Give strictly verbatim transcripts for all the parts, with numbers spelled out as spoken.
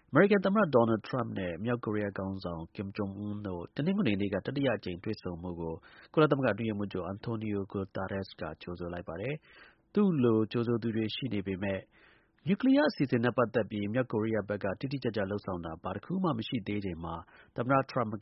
အမေရိကန်သမ္မတ ဒေါ်နယ်ထရမ့်နဲ့ မြောက်ကိုရီးယားခေါင်းဆောင် Kim Jong Un တို့ တနင်္ဂနွေနေ့က တတိယအကြိမ် တွေ့ဆုံမှုကို ကုလသမဂ္ဂ အတွင်းရေးမှူးချုပ် Antonio Guterres က ကြိုဆိုလိုက်ပါတယ်။ သူ့လို ကြိုဆိုသူတွေ ရှိနေပေမဲ့ နျူကလီးယား အစီအစဉ်နဲ့ ပတ်သက်ပြီး မြောက်ကိုရီးယားဘက်က တိတိကျကျ လုပ်ဆောင်တာ ဘာတစ်ခုမှ မရှိသေးချိန်မှာ သမ္မတ ထရမ့်ဘက်က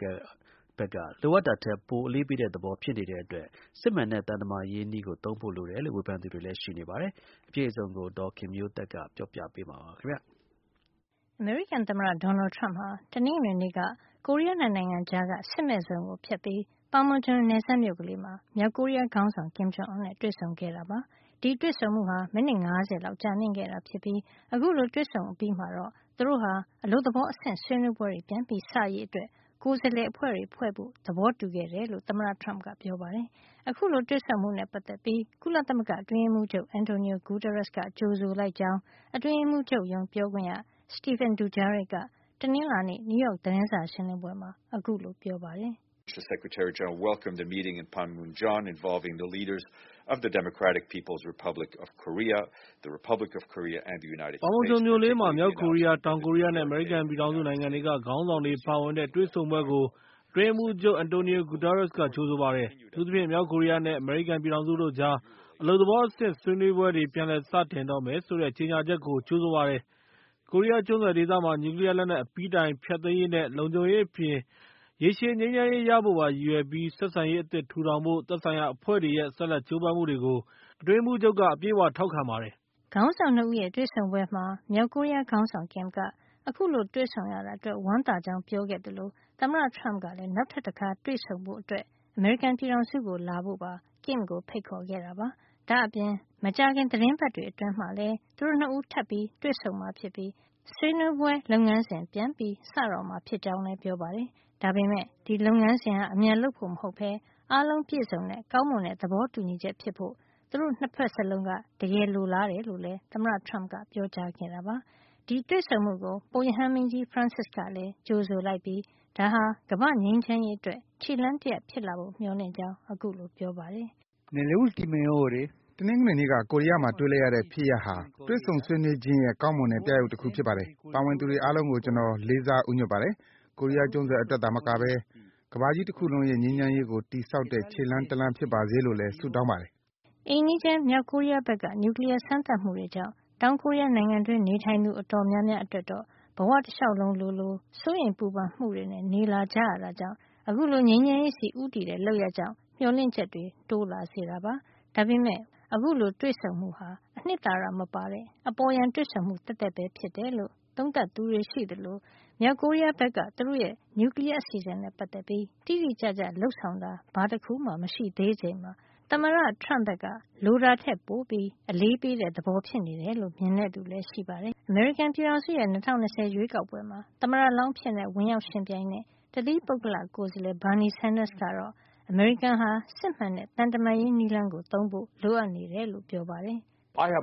လိုအပ်တာထက် ပို အလေးပေးတဲ့သဘော ဖြစ်နေတဲ့အတွက် စစ်မှန်တဲ့ သံတမန်ရေးနည်းကို သုံးဖို့လိုတယ်လို့ ဝေဖန်သူတွေလည်း ရှိနေပါတယ်။ အပြည့်အစုံကို ဒေါ်ခင်မျိုးသက်က ပြောပြပေးမှာပါ။အမေရိကန်သမ္မတ ဒေါ်နယ်ထရမ့်ဟာ တနင်္ဂနွေနေ့က ကိုရီးယား ၂ နိုင်ငံကြားက စစ်မဲ့ဇုံကို ဖြတ်ပြီး Panmunjom နယ်စပ်မြို့ကလေးမှာ မြောက်ကိုရီးယားခေါင်းဆောင် Kim Jong Un နဲ့ တွေ့ဆုံခဲ့တာပါ။ ဒီတွေ့ဆုံမှုဟာ မိနစ် ၅၀ လောက် ကြာမြင့်ခဲ့တာဖြစ်ပြီး အခုလို တွေ့ဆုံအပြီးမှာတော့ သူတို့ဟာ အလုပ်သဘောအဆင့် ဆွေးနွေးပွဲတွေ ပြန်စရေးအတွက် ကိုယ်စားလှယ်အဖွဲ့တွေ ဖွဲ့ဖို့ သဘောတူခဲ့တယ်လို့ သမ္မတထရမ့်က ပြောပါတယ်။ အခုလို တွေ့ဆုံမှုနဲ့ ပတ်သက်ပြီး ကုလသမဂ္ဂ အတွင်းရေးမှူးချုပ် Antonio Guterres က ကြိုဆိုလိုက်ကြောင်း အတွင်းရေးမှူးချုပ်ရုံး ပြောခွင့်ရ Stéphane Dujarric က တနင်္လာနေ့ နယူးယောက် သတင်းစာရှင်းလင်းပွဲမှာ အခုလို ပြောပါတယ်။ The Secretary-General welcomed the meeting in Panmunjom involving the leaders of the Democratic People's Republic of Korea, the Republic of Korea, and the United States. Panmunjom မြို့လေးမှာ မြောက်ကိုရီးယား၊ တောင်ကိုရီးယားနဲ့ အမေရိကန်ပြည်ထောင်စုနိုင်ငံတွေက ခေါင်းဆောင်တွေပါဝင်တဲ့ တွေ့ဆုံပွဲကို အတွင်းရေးမှူးချုပ် Antonio Guterres က ကြိုဆိုပါတယ်။ အထူးသဖြင့် မြောက်ကိုရီးယားနဲ့ အမေရိကန်ပြည်ထောင်စုတို့ကြား အလုပ်သဘောအဆင့် ဆွေးနွေးပွဲတွေ ပြန်လည်စတင်တော့မယ်ဆိုတဲ့ ကြေညာချက်ကို ကြိုဆိုပါတယ်။ ကိုရီးယားကျွန်းဆွယ်ဒေသမှာ နျူကလီးယားလက်နက် အပြီးတိုင်ဖျက်သိမ်းရေးနဲ့ လုံခြုံရေးအပြင် ရေရှည်ငြိမ်းချမ်းရေးရဖို့ပါ ရည်ရွယ်ပြီး ဆက်ဆံရေးအသစ်ထူထောင်ဖို့ သက်ဆိုင်ရာအဖွဲ့တွေရဲ့ ဆက်လက်ကြိုးပမ်းမှုတွေကို အတွင်းရေးမှူးချုပ်က အပြည့်အဝထောက်ခံပါတယ်။ ခေါင်းဆောင် ၂ ဦးရဲ့ တွေ့ဆုံပွဲမှာ မြောက်ကိုရီးယားခေါင်းဆောင် Kim က အခုလို တွေ့ဆုံရတာအတွက် ဝမ်းသာကြောင်း ပြောခဲ့သလို သမ္မတထရမ့်ကလည်း နောက်ထပ်တခါ တွေ့ဆုံဖို့ အမေရိကန်ပြည်ထောင်စုကို လာဖို့ပါ Kim ကို ဖိတ်ခေါ်ခဲ့တာပါ။ ဒါ့အပြင် မကြာခင် သီတင်းပတ်တွေ အတွင်းမှာလည်း သူတို့ ၂ ဦး ထပ်ပြီး တွေ့ဆုံမှာဖြစ်ပြီး ဆွေးနွေးပွဲလုပ်ငန်းစဉ် ပြန်စတော့မှာ ဖြစ်ကြောင်းလည်း ပြောပါတယ်။ ဒါပေမဲ့ ဒီလုပ်ငန်းစဉ်ဟာ အမြန်လုပ်ဖို့ မဟုတ်ဘဲ အားလုံးပြည့်စုံတဲ့ ကောင်းမွန်တဲ့ သဘောတူညီချက်ဖြစ်ဖို့ သူတို့ ၂ ဖက်စလုံးက တကယ်လိုလားတယ်လို့လည်း သမ္မတထရမ့်က ပြောကြားခဲ့တာပါ။ ဒီတွေ့ဆုံမှုကို ပုပ်ရဟန်းမင်းကြီး Francis ကလည်း ကြိုဆိုလိုက်ပြီး ဒါဟာ ကမ္ဘာ့ငြိမ်းချမ်းရေးအတွက် ခြေလှမ်းတရပ် ဖြစ်လာဖို့ မျှော်လင့်ကြောင်း အခုလို ပြောပါတယ်။ “တနင်္ဂနွေနေ့က ကိုရီးယားမှာ တွေ့လိုက်ရတဲ့ ဖြစ်ရပ်ဟာ တွေ့ဆုံဆွေးနွေးခြင်းရဲ့ ကောင်းမွန်တဲ့ ပြယုဂ်တခု ဖြစ်ပါတယ်။ ပါဝင်သူတွေ အားလုံးကို ကျနော် လေးစား ဦးညွတ်ပါတယ်။ ကိုရီးယားကျွန်းဆွယ်အတွက်သာမကဘဲ ကမ္ဘာကြီးတခုလုံးရဲ့ ငြိမ်းချမ်းရေးကို တည်ဆောက်တဲ့ ခြေလှမ်းတလှမ်း ဖြစ်ပါစေလို့လည်း ဆုတောင်းပါတယ်။ ” အိမ်နီးချင်း မြောက်ကိုရီးယားဘက်က နျူကလီးယား စမ်းသပ်မှုတွေကြောင့် တောင်ကိုရီးယားနိုင်ငံတွင်း နေထိုင်သူ အတော်များများ အတွက်တော့ ဘဝတလျှောက်လုံးလိုလို စိုးရိမ်ပူပန်မှုတွေနဲ့ နေလာကြရတာကြောင့် အခုလို ငြိမ်းချမ်းရေးဆီ ဦးတည်တဲ့ လုပ်ရပ်ကြောင့် မျှော်လင့်ချက်တွေ တိုးလာစေတာပါ။ ဒါပေမဲ့ အခုလို တွေ့ဆုံမှုဟာ အနှစ်သာရမပါတဲ့ အပေါ်ယံတွေ့ဆုံမှု သက်သက်ပဲ ဖြစ်တယ်လို့ သုံးသပ်သူတွေ ရှိသလို မြောက်ကိုရီးယားဘက်က သူတို့ရဲ့ နျူကလီးယား အစီအစဉ်နဲ့ ပတ်သက်ပြီး တိတိကျကျ လုပ်ဆောင်တာ ဘာတခုမှ မရှိသေးချိန်မှာ သမ္မတထရမ့်ဘက်က လိုတာထက်ပိုပြီး အလေးပေးတဲ့ သဘောဖြစ်နေတယ်လို့ မြင်တဲ့သူလည်း ရှိပါတယ်။ အမေရိကန်ပြည်ထောင်စုရဲ့ ၂၀၂၀ ရွေးကောက်ပွဲမှာ သမ္မတလောင်းအဖြစ် ဝင်ရောက်ယှဉ်ပြိုင်တဲ့ တသီးပုဂ္ဂလကိုယ်စားလှယ် Bernie Sanders ကတော့ အမေရိကန်ဟာ စစ်မှန်တဲ့ သံတမန်ရေးနည်းလမ်းကို သုံးဖို့ လိုအပ်နေတယ်လို့ ပြောပါတယ်။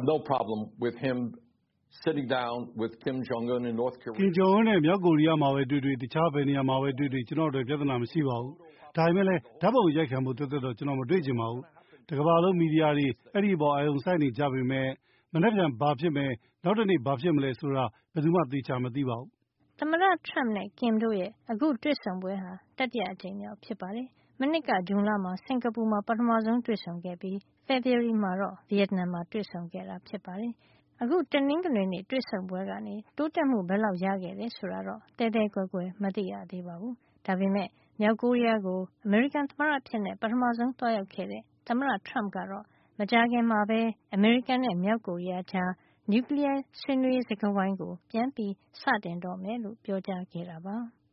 “Kim Jong Un နဲ့ မြောက်ကိုရီးယားမှာပဲတွေ့တွေ့၊ တခြားဘယ်နေရာမှာပဲတွေ့တွေ့ ကျနော့်အတွက် ပြဿနာ မရှိပါဘူး။ ဒါပေမဲ့လည်း ဓာတ်ပုံအရိုက်ခံဖို့ သက်သက်တော့ ကျနော် မတွေ့ချင်ပါဘူး။ တကမ္ဘာလုံး မီဒီယာတွေ အဲဒီအပေါ် အာရုံစိုက်နေကြပေမဲ့ မနက်ဖြန် ဘာဖြစ်မယ်၊ နောက်တနေ့ ဘာဖြစ်မလဲဆိုတာ ဘယ်သူမှ သေချာမသိပါဘူး။ ” သမ္မတထရမ့်နဲ့ Kim တို့ရဲ့ အခုတွေ့ဆုံပွဲဟာ တတိယအကြိမ်မြောက် ဖြစ်ပါတယ်။ မနှစ်က ဇွန်လမှာ စင်္ကာပူမှာ ပထမဆုံး တွေ့ဆုံခဲ့ပြီး ဖေဖေါ်ဝါရီမှာတော့ ဗီယက်နမ်မှာ တွေ့ဆုံခဲ့တာ ဖြစ်ပါတယ်။ အခု တနင်္ဂနွေနေ့ တွေ့ဆုံပွဲကနေ တိုးတက်မှု ဘယ်လောက်ရခဲ့တယ် ဆိုတာတော့ သဲသဲကွဲကွဲ မသိရသေးပါဘူး။ ဒါပေမဲ့ မြောက်ကိုရီးယားကို အမေရိကန်သမ္မတအဖြစ် ပထမဆုံး သွားရောက်ခဲ့တဲ့ သမ္မတထရမ့်ကတော့ မကြာခင်မှာပဲ အမေရိကန်နဲ့ မြောက်ကိုရီးယားကြား နျူကလီးယား ဆွေးနွေးရေး စကားဝိုင်းကို ပြန်စတင်တော့မယ်လို့ ပြောကြားခဲ့တာပါ။